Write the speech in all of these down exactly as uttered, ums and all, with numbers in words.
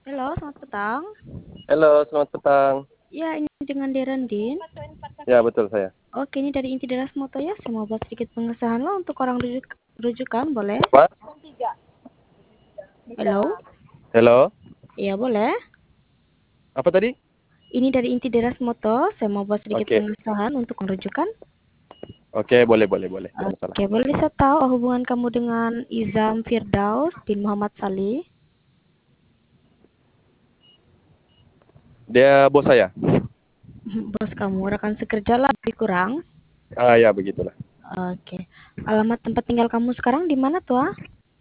Halo, selamat petang. Halo, selamat petang. Ya, ini dengan Derandin. Ya, betul saya. Oke, ini dari Inti Deras Moto ya. Saya mau buat sedikit pengesahan lo untuk orang rujuk, rujukan, boleh? Apa? Halo? Halo, Iya, boleh. apa tadi? Ini dari Inti Deras Moto. Saya mau buat sedikit Oke, pengesahan untuk rujukan. oke, boleh, boleh, boleh. Tidak masalah. Oke, boleh saya tahu hubungan kamu dengan Izam Firdaus bin Muhammad Salih? Dia bos saya. Bos kamu, rekan sekerja lah, lebih kurang. Ah, ya, begitulah. Oke. Alamat tempat tinggal kamu sekarang di mana tuh? Ah?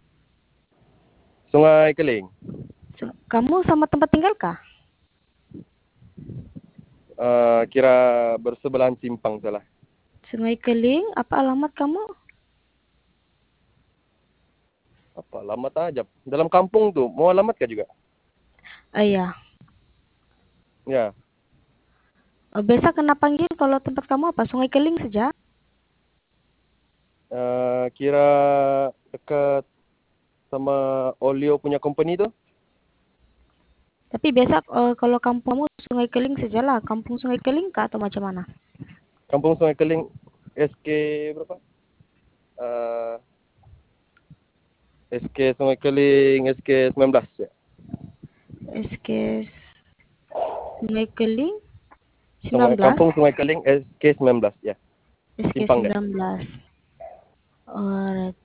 Sungai Keling. Su- Kamu sama tempat tinggal kah? Eh, kira bersebelahan simpang salah. Sungai Keling, apa alamat kamu? Apa alamat aja? Dalam kampung tuh, mau alamat kah juga? Oh iya. Ya, Oh, biasa kena panggil kalau tempat kamu apa? Sungai Keling saja. eh, kira dekat sama Olio punya company tuh. Tapi biasa eh, kalau kampungmu Sungai Keling saja lah. Kampung Sungai Keling kah atau macam mana? Kampung Sungai Keling S K berapa? Eh, S K Sungai Keling S K sembilan belas ya. S K Sungai Keling Sungai sembilan belas. Kampung Sungai Keling S K sembilan belas ya. S K Simpang deh. sembilan belas. Alright.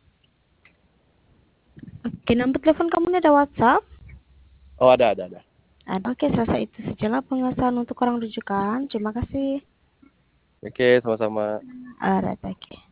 Oke, nomor telepon kamu ini ada WhatsApp? Oh, ada, ada, ada. Ada. Oke, saya rasa itu sajalah pengesahan untuk orang rujukan. Terima kasih. Oke, sama-sama. Alright, oke.